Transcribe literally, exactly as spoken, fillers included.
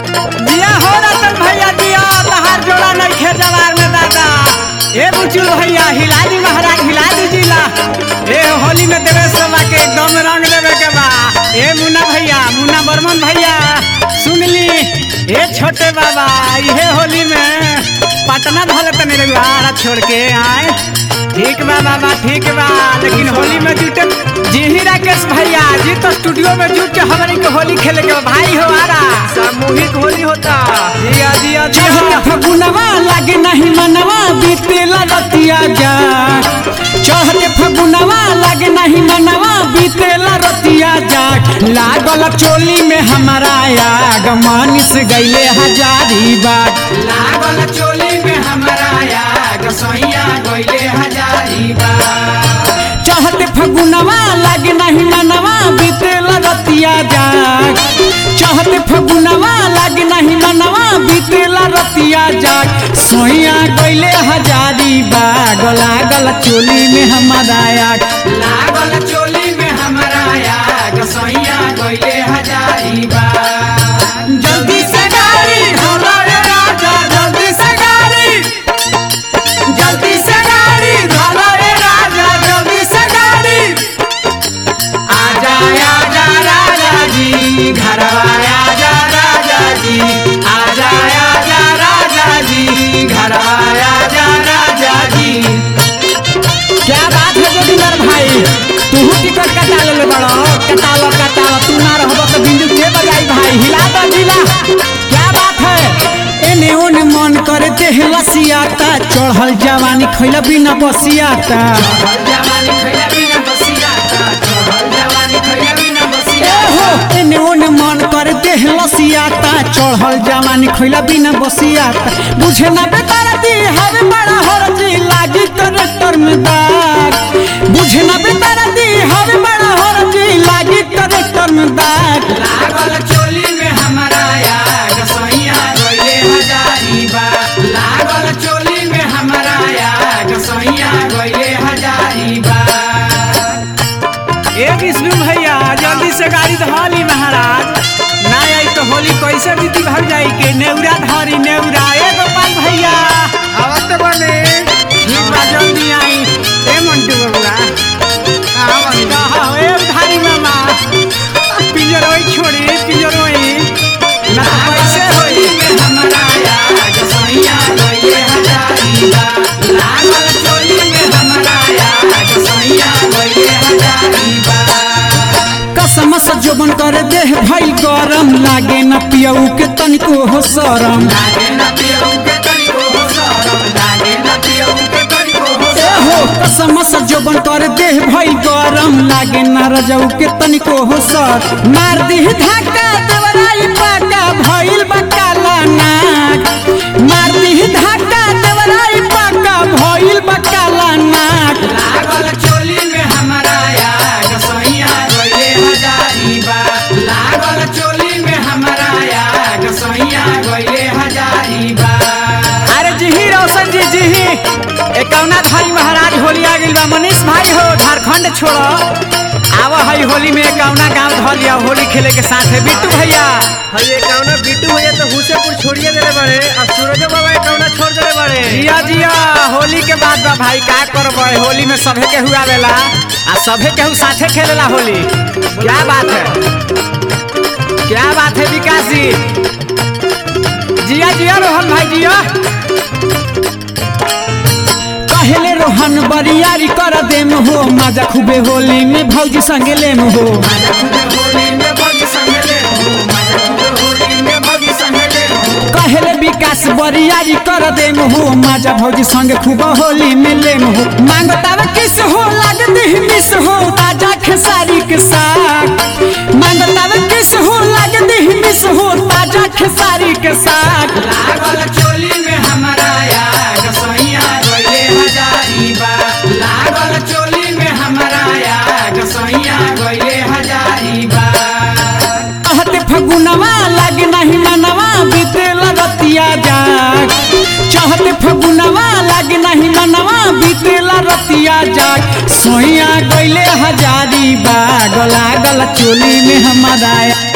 दिया हो रतन भैया दिया तहार जोड़ा नहीं खे जवार में दादा। ए बुचुल भैया हिला दी महाराज हिला दी जिला। ए होली में देवे सबा के एकदम रंग देवे के बा। ए मुन्ना भैया मुन्ना बर्मन भैया सुन ली। ए छोटे बाबा ये होली में पटना धोले तने रविवार छोड़ के आए। ठीक बा बाबा ठीक बा लेकिन होली में जुटे जी ही राकेश भैया जी तो स्टूडियो में जुट के हमारी के होली खेले के भाई हो आ रहा सामूहिक होली होता। दिया दिया दिया फगुनवा लागे नहीं मनवा बीतेला रतिया जा। चढ़ते फगुनवा लागे नहीं मनवा बीतेला रतिया जा। लागल चोली में हमारा आग मानिस गईले हजारी बार। लागल चोली में हमारा आग सैया गईले हजारी बार। चढ़ते फगुनवा लागे नहीं मनवा बीतेला रतिया जा। चढ़ते फगुनवा लागे नहीं मनवा बीतेला रतिया जा। सोइया गईले हजारी बाग लागल चोली में हमारा आग। लागल चोली में हमारा आग सैया गईले हजारी बार। जल्दी से गाड़ी हमारे राजा जल्दी से गाड़ी जल्दी से गाड़ी हमारे राजा जल्दी से गाड़ी। आजा आजा राजा जी घरवा आजा राजा जी। आजा आजा राजा जी घरवा आजा राजा जी। क्या बात है जोगिंदर भाई तू टिकट कटा ले बड़ो कटा लो कटा लो तू ना रहबो तो बिंदु के बजाई भाई हिला दो जिला। क्या बात है एने ओने मन करे देह लसियाता। चढ़ल जवानी खइला बिना बसियाता। जवानी खइला बिना बसियाता चढ़ल जवानी खइला बिना बसियाता। हो एने ओने मन करे देह लसियाता। चढ़ल जवानी खइला बिना बसियाता। बुझे ना बेतारा दी हवे बड़ा हरजी लागी ट्रैक्टर में दाग। बुझे ना बेतारा दी हवे बड़ा हरजी लागी ट्रैक्टर में दाग। लागल चोली में हमारा आग सैया गईले हजारी बार। लागल चोली में हमारा आग सैया गईले हजारी बार। ए विष्णु भैया जल्दी से गाड़ी धोली महाराज ना आई तो होली कैसे बीती भग जाई के नेउरा धरी नेउरा। ए गोपाल भैया आवत बने ठीक बा जल्दी आई। ए मंटू बबुआ आवत कहा ए धारी मामा पिंजरोई छोड़ी पिंजरोई ना तो कैसे होली में हमारा आग सैया गईले हजारी बार। लागल चोली में हमारा आग सैया गईले हजारी बार। कसम से जोबन करे देह भाई गरम लागे न पियऊ के तनिको हो शरम। लागे न पियऊ के तनिको हो शरम लागे न पियऊ के तनिको हो शरम। हो कसम से जोबन करे देह भाई गरम लागे न रजऊ के तनिको हो सर। मार दी धाका देवराई पाका भइल बकाला नाक। मार दी धाका देवराई पाका भइल बकाला नाक। लागल चोली में हमारा आग सैया गईले हजारी बार। लागल चोली में हमारा आग सैया गईले हजारी बार। अरे जी रोशन जी जी एकौना धारी महाराज होली आ गइल बा। मनीष भाई हो झारखंड छोड़ो आवा है होली में एकौना गांव धल लिया होली खेले के साथ है। बिट्टू भैया हई एकौना बिट्टू भैया तो हुसेपुर छोड़िए देले बारे और सूरज बाबा एकौना छोड़ देले बारे। जिया जिया होली के बाद बा भाई का करबे होली में सभे के हुआ वेला आ सभे के साथे खेलेला होली। क्या बात है क्या बात है विकास जी। जिया जिया रोहन भाई जिया। पहले रोहन बरियारी कर देम हो मजा खूबे होली में भौजी संगे लेम हो। मजा खूबे होली में भौजी संगे लेम हो। मजा खूबे होली में भौजी संगे लेम हो। कहले विकास बरियारी कर देम हो मजा भौजी संगे खूब होली में लेम हो। मांगतावे किस हो लागती मिस हो ताजा खेसारी के साग। मांगतावे किस हो लागती मिस हो ताजा खेसारी के साग। लागल चोली में हमारा आग सैया गईले हजारी बार। लागल चोली में हमारा आग सैया गईले हजारी बार। कहते फगुनवा लागे नहीं मनवा बीतेला रतिया जाग। चहते फगुनवा लागे नहीं मनवा बीतेला रतिया जाग। सोइया गईले हजारी बाग लागल चोली में हमारा